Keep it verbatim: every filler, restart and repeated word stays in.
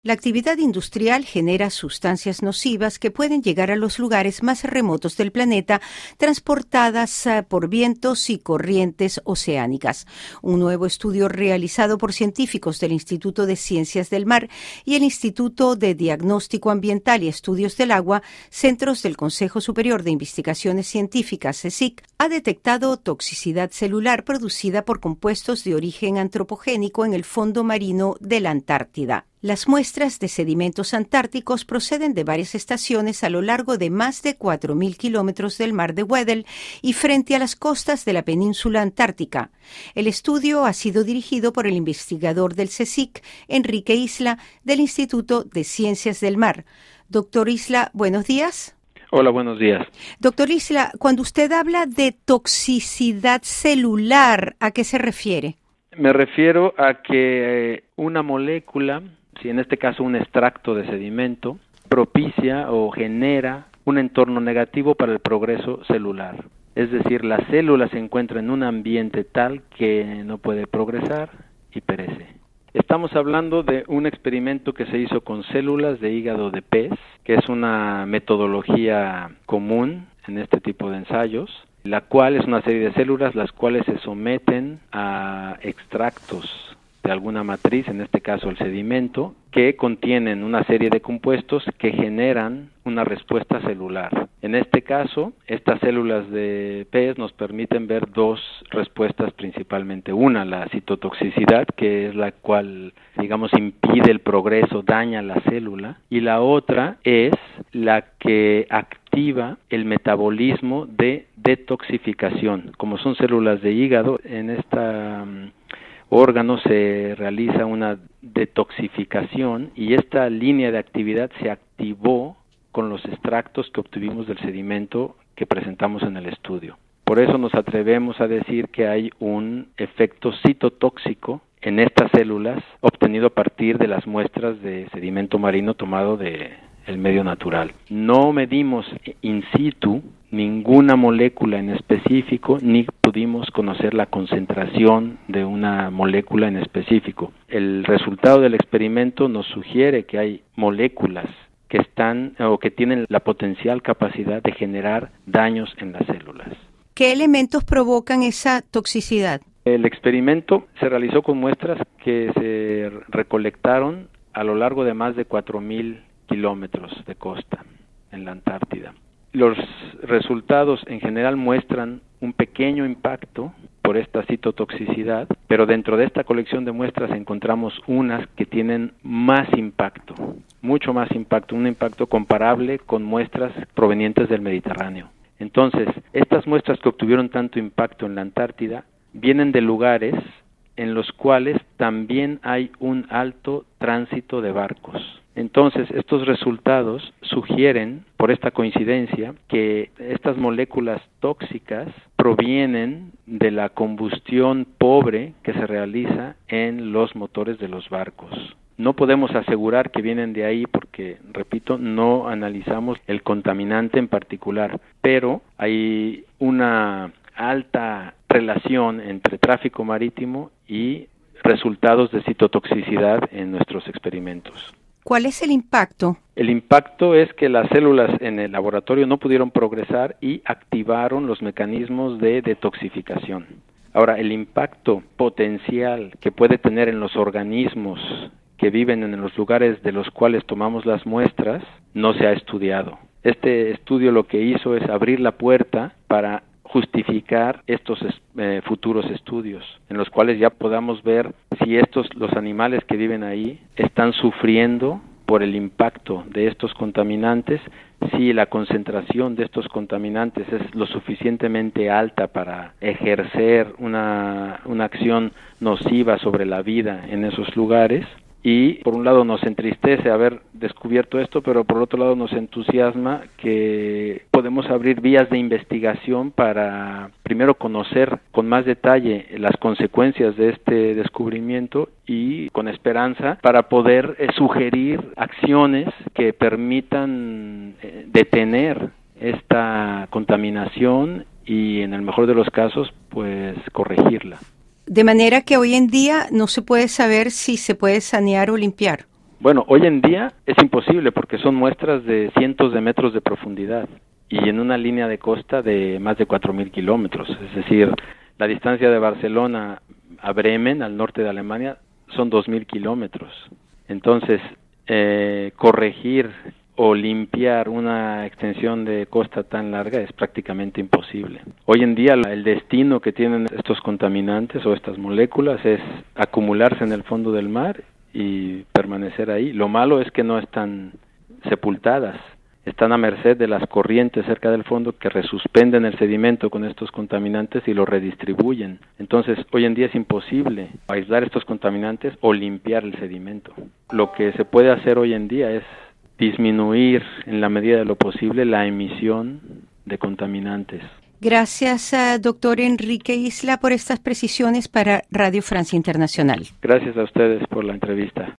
La actividad industrial genera sustancias nocivas que pueden llegar a los lugares más remotos del planeta, transportadas por vientos y corrientes oceánicas. Un nuevo estudio realizado por científicos del Instituto de Ciencias del Mar y el Instituto de Diagnóstico Ambiental y Estudios del Agua, centros del Consejo Superior de Investigaciones Científicas, C S I C, ha detectado toxicidad celular producida por compuestos de origen antropogénico en el fondo marino de la Antártida. Las muestras de sedimentos antárticos proceden de varias estaciones a lo largo de más de cuatro mil kilómetros del mar de Weddell y frente a las costas de la península antártica. El estudio ha sido dirigido por el investigador del C S I C, Enrique Isla, del Instituto de Ciencias del Mar. Doctor Isla, buenos días. Hola, buenos días. Doctor Isla, cuando usted habla de toxicidad celular, ¿a qué se refiere? Me refiero a que una molécula, si en este caso un extracto de sedimento, propicia o genera un entorno negativo para el progreso celular. Es decir, la célula se encuentra en un ambiente tal que no puede progresar y perece. Estamos hablando de un experimento que se hizo con células de hígado de pez, que es una metodología común en este tipo de ensayos, la cual es una serie de células las cuales se someten a extractos de alguna matriz, en este caso el sedimento, que contienen una serie de compuestos que generan una respuesta celular. En este caso, estas células de pez nos permiten ver dos respuestas principalmente. Una, la citotoxicidad, que es la cual, digamos, impide el progreso, daña la célula, y la otra es la que activa el metabolismo de detoxificación. Como son células de hígado, en esta órgano se realiza una detoxificación y esta línea de actividad se activó con los extractos que obtuvimos del sedimento que presentamos en el estudio. Por eso nos atrevemos a decir que hay un efecto citotóxico en estas células obtenido a partir de las muestras de sedimento marino tomado de el medio natural. No medimos in situ ninguna molécula en específico, ni pudimos conocer la concentración de una molécula en específico. El resultado del experimento nos sugiere que hay moléculas que están o que tienen la potencial capacidad de generar daños en las células. ¿Qué elementos provocan esa toxicidad? El experimento se realizó con muestras que se recolectaron a lo largo de más de cuatro mil kilómetros de costa en la Antártida. Los resultados en general muestran un pequeño impacto por esta citotoxicidad, pero dentro de esta colección de muestras encontramos unas que tienen más impacto, mucho más impacto, un impacto comparable con muestras provenientes del Mediterráneo. Entonces, estas muestras que obtuvieron tanto impacto en la Antártida vienen de lugares en los cuales también hay un alto tránsito de barcos. Entonces, estos resultados sugieren, por esta coincidencia, que estas moléculas tóxicas provienen de la combustión pobre que se realiza en los motores de los barcos. No podemos asegurar que vienen de ahí porque, repito, no analizamos el contaminante en particular, pero hay una alta relación entre tráfico marítimo y resultados de citotoxicidad en nuestros experimentos. ¿Cuál es el impacto? El impacto es que las células en el laboratorio no pudieron progresar y activaron los mecanismos de detoxificación. Ahora, el impacto potencial que puede tener en los organismos que viven en los lugares de los cuales tomamos las muestras no se ha estudiado. Este estudio lo que hizo es abrir la puerta para justificar estos eh, futuros estudios, en los cuales ya podamos ver si estos, los animales que viven ahí, están sufriendo por el impacto de estos contaminantes, si la concentración de estos contaminantes es lo suficientemente alta para ejercer una, una acción nociva sobre la vida en esos lugares. Y por un lado nos entristece haber descubierto esto, pero por otro lado nos entusiasma que podemos abrir vías de investigación para primero conocer con más detalle las consecuencias de este descubrimiento y con esperanza para poder eh, sugerir acciones que permitan eh, detener esta contaminación y en el mejor de los casos pues corregirla. De manera que hoy en día no se puede saber si se puede sanear o limpiar. Bueno, hoy en día es imposible porque son muestras de cientos de metros de profundidad y en una línea de costa de más de cuatro mil kilómetros. Es decir, la distancia de Barcelona a Bremen, al norte de Alemania, son dos mil kilómetros. Entonces, eh, corregir o limpiar una extensión de costa tan larga es prácticamente imposible. Hoy en día el destino que tienen estos contaminantes o estas moléculas es acumularse en el fondo del mar y permanecer ahí. Lo malo es que no están sepultadas, están a merced de las corrientes cerca del fondo que resuspenden el sedimento con estos contaminantes y lo redistribuyen. Entonces, hoy en día es imposible aislar estos contaminantes o limpiar el sedimento. Lo que se puede hacer hoy en día es disminuir en la medida de lo posible la emisión de contaminantes. Gracias, doctor Enrique Isla, por estas precisiones para Radio Francia Internacional. Gracias a ustedes por la entrevista.